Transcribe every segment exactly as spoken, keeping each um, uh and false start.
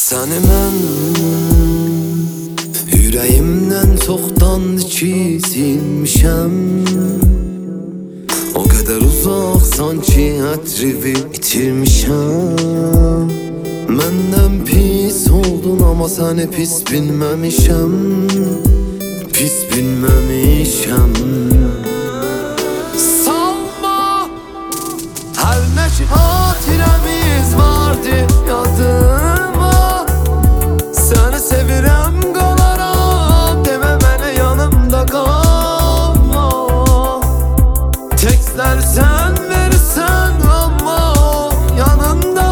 Səni mən ürəyimdən çoxdandır ki silmişəm. O qədər uzaq sanki ətrini itirmişəm. Məndən pis oldun amma səni pis bilməmişəm. Pis bilməmişəm. Salma hər nə ki xatirəmiz vardı yadıma. Səni sevirəm qalaram demə mənə yanımda qalma. Tekstlər sən verirsən amma yanında.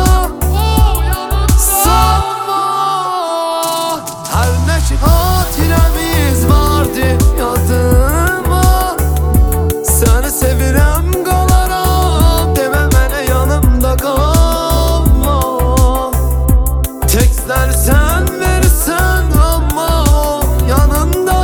Salma hər nə ki xatirəmiz vardı yadıma. Səni sevirəm qalaram demə mənə yanımda qalma. Tekstlər sən verirsən amma yanında.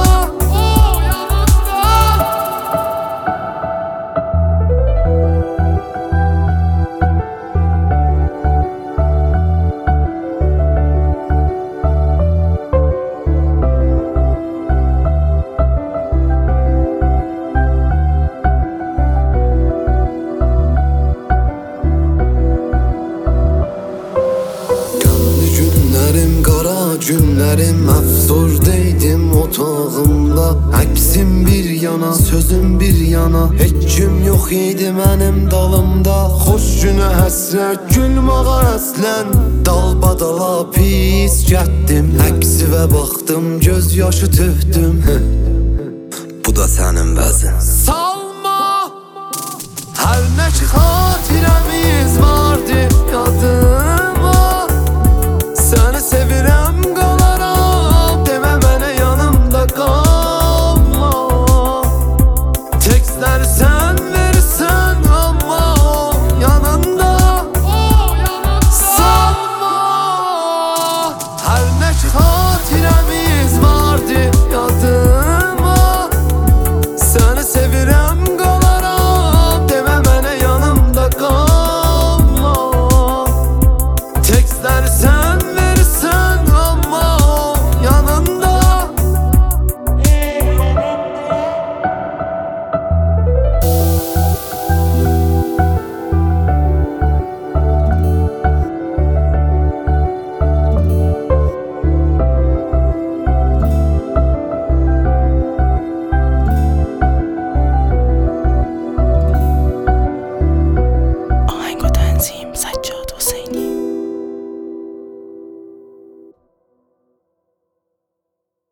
Günlərim əfsurdaydım otağımda. Əksim bir yana, sözüm bir yana. Heç kim yox idi mənim dalımda. Xoş günə həsrət, gülməğa əslən. Dalbadala pis gətdim. Əksivə baxdım, göz yaşı töhdüm. Bu da sənin vəzin. Salma hər nə ki